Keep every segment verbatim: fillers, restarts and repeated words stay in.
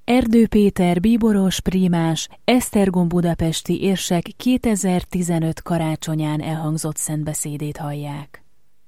Erdő Péter bíboros prímás Esztergom budapesti érsek kétezer-tizenöt karácsonyán elhangzott szentbeszédét hallják.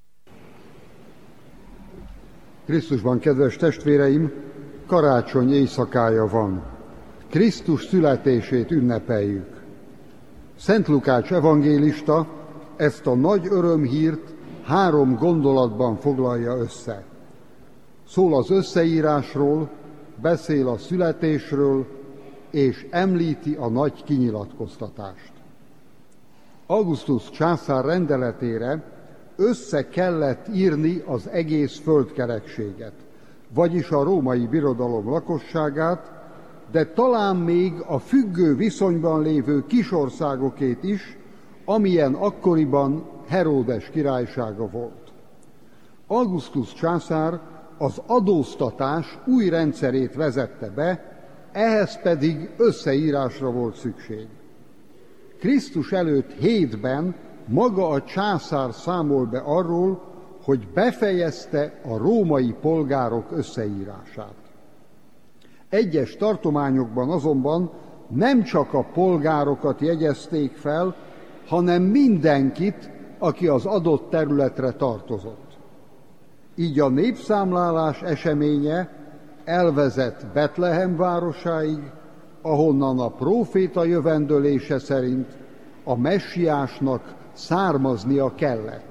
Krisztusban, kedves testvéreim, karácsony éjszakája van. Krisztus születését ünnepeljük. Szent Lukács evangélista ezt a nagy örömhírt három gondolatban foglalja össze. Szól az összeírásról, beszél a születésről, és említi a nagy kinyilatkoztatást. Augustus császár rendeletére össze kellett írni az egész földkerekséget, vagyis a római birodalom lakosságát, de talán még a függő viszonyban lévő kisországokét is, amilyen akkoriban Heródes királysága volt. Augustus császár az adóztatás új rendszerét vezette be, ehhez pedig összeírásra volt szükség. Krisztus előtt hétben maga a császár számol be arról, hogy befejezte a római polgárok összeírását. Egyes tartományokban azonban nem csak a polgárokat jegyezték fel, hanem mindenkit, aki az adott területre tartozott. Így a népszámlálás eseménye elvezet Betlehem városáig, ahonnan a próféta jövendölése szerint a messiásnak származnia kellett.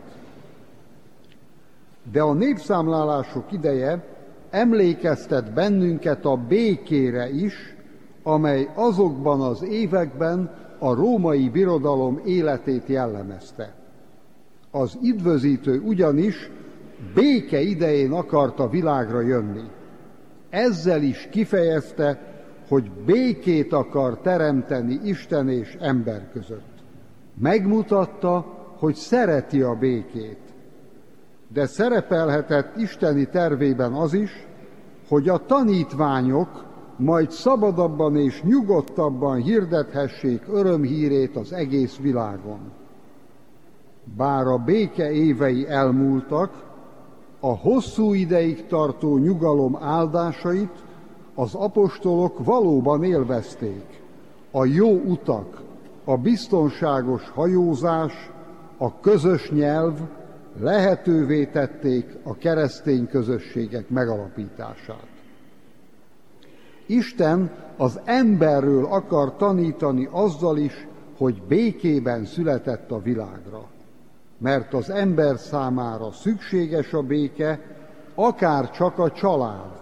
De a népszámlálások ideje emlékeztet bennünket a békére is, amely azokban az években a római birodalom életét jellemezte. Az üdvözítő ugyanis béke idején akart a világra jönni. Ezzel is kifejezte, hogy békét akar teremteni Isten és ember között. Megmutatta, hogy szereti a békét. De szerepelhetett isteni tervében az is, hogy a tanítványok majd szabadabban és nyugodtabban hirdethessék örömhírét az egész világon. Bár a béke évei elmúltak, a hosszú ideig tartó nyugalom áldásait az apostolok valóban élvezték. A jó utak, a biztonságos hajózás, a közös nyelv lehetővé tették a keresztény közösségek megalapítását. Isten az emberről akar tanítani azzal is, hogy békében született a világra. Mert az ember számára szükséges a béke, akár csak a család.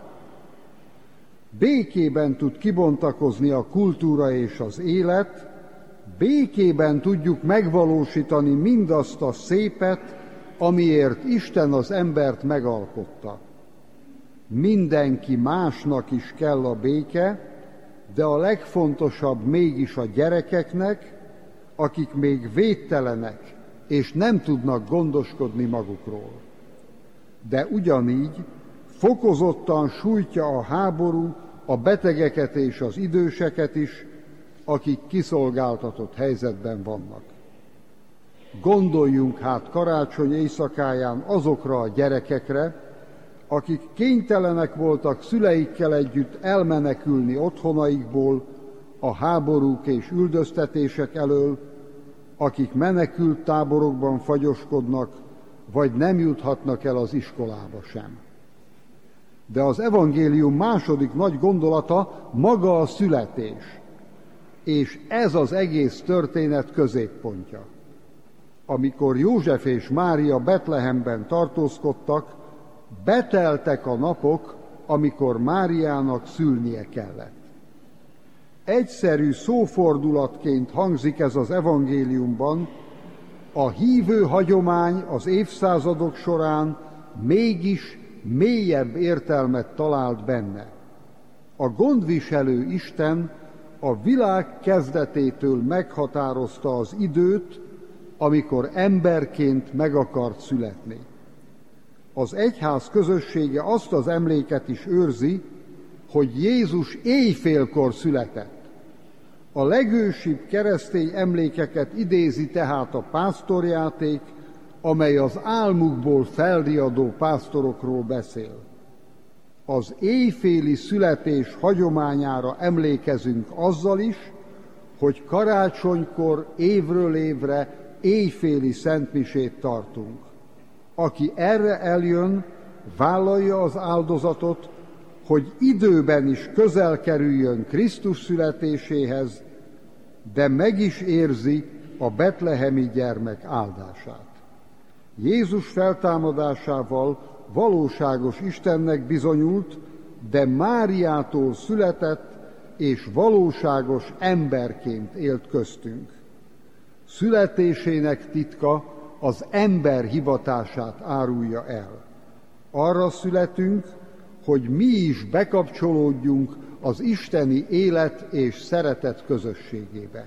Békében tud kibontakozni a kultúra és az élet, békében tudjuk megvalósítani mindazt a szépet, amiért Isten az embert megalkotta. Mindenki másnak is kell a béke, de a legfontosabb mégis a gyerekeknek, akik még védtelenek, és nem tudnak gondoskodni magukról. De ugyanígy fokozottan sújtja a háború a betegeket és az időseket is, akik kiszolgáltatott helyzetben vannak. Gondoljunk hát karácsony éjszakáján azokra a gyerekekre, akik kénytelenek voltak szüleikkel együtt elmenekülni otthonaikból, a háborúk és üldöztetések elől, akik menekült táborokban fagyoskodnak, vagy nem juthatnak el az iskolába sem. De az evangélium második nagy gondolata maga a születés, és ez az egész történet középpontja. Amikor József és Mária Betlehemben tartózkodtak, beteltek a napok, amikor Máriának szülnie kellett. Egyszerű szófordulatként hangzik ez az evangéliumban, a hívő hagyomány az évszázadok során mégis mélyebb értelmet talált benne. A gondviselő Isten a világ kezdetétől meghatározta az időt, amikor emberként meg akart születni. Az egyház közössége azt az emléket is őrzi, hogy Jézus éjfélkor született. A legősibb keresztény emlékeket idézi tehát a pásztorjáték, amely az álmukból felriadó pásztorokról beszél. Az éjféli születés hagyományára emlékezünk azzal is, hogy karácsonykor évről évre éjféli szentmisét tartunk. Aki erre eljön, vállalja az áldozatot, hogy időben is közel kerüljön Krisztus születéséhez, de meg is érzi a betlehemi gyermek áldását. Jézus feltámadásával valóságos Istennek bizonyult, de Máriától született és valóságos emberként élt köztünk. Születésének titka az ember hivatását árulja el. Arra születünk, hogy mi is bekapcsolódjunk az isteni élet és szeretet közösségébe.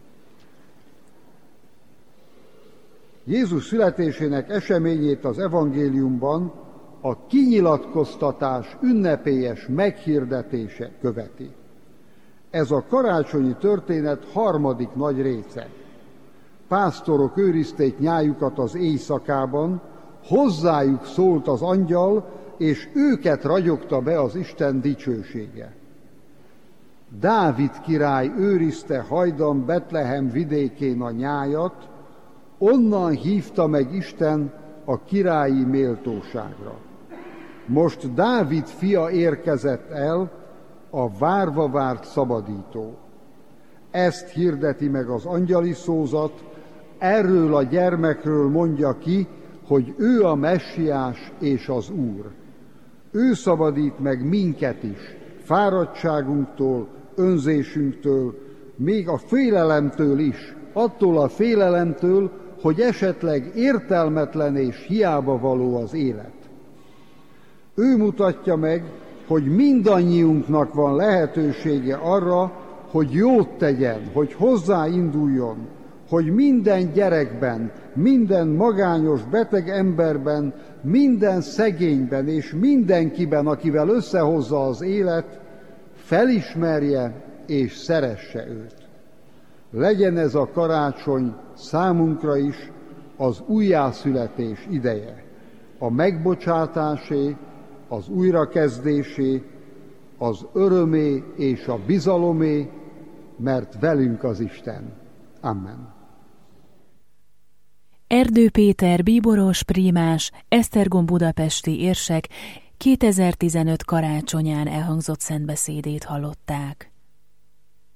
Jézus születésének eseményét az evangéliumban a kinyilatkoztatás ünnepélyes meghirdetése követi. Ez a karácsonyi történet harmadik nagy része. Pásztorok őrizték nyájukat az éjszakában, hozzájuk szólt az angyal, és őket ragyogta be az Isten dicsősége. Dávid király őrizte hajdan Betlehem vidékén a nyájat, onnan hívta meg Isten a királyi méltóságra. Most Dávid fia érkezett el, a várva várt szabadító. Ezt hirdeti meg az angyali szózat, erről a gyermekről mondja ki, hogy ő a Messiás és az Úr. Ő szabadít meg minket is, fáradtságunktól, önzésünktől, még a félelemtől is, attól a félelemtől, hogy esetleg értelmetlen és hiába való az élet. Ő mutatja meg, hogy mindannyiunknak van lehetősége arra, hogy jót tegyen, hogy hozzáinduljon, hogy minden gyerekben, minden magányos beteg emberben, minden szegényben és mindenkiben, akivel összehozza az élet, felismerje és szeresse őt. Legyen ez a karácsony számunkra is az újjászületés ideje, a megbocsátásé, az újrakezdésé, az örömé és a bizalomé, mert velünk az Isten. Amen. Erdő Péter bíboros prímás, Esztergom budapesti érsek kétezer-tizenöt karácsonyán elhangzott szentbeszédét hallották.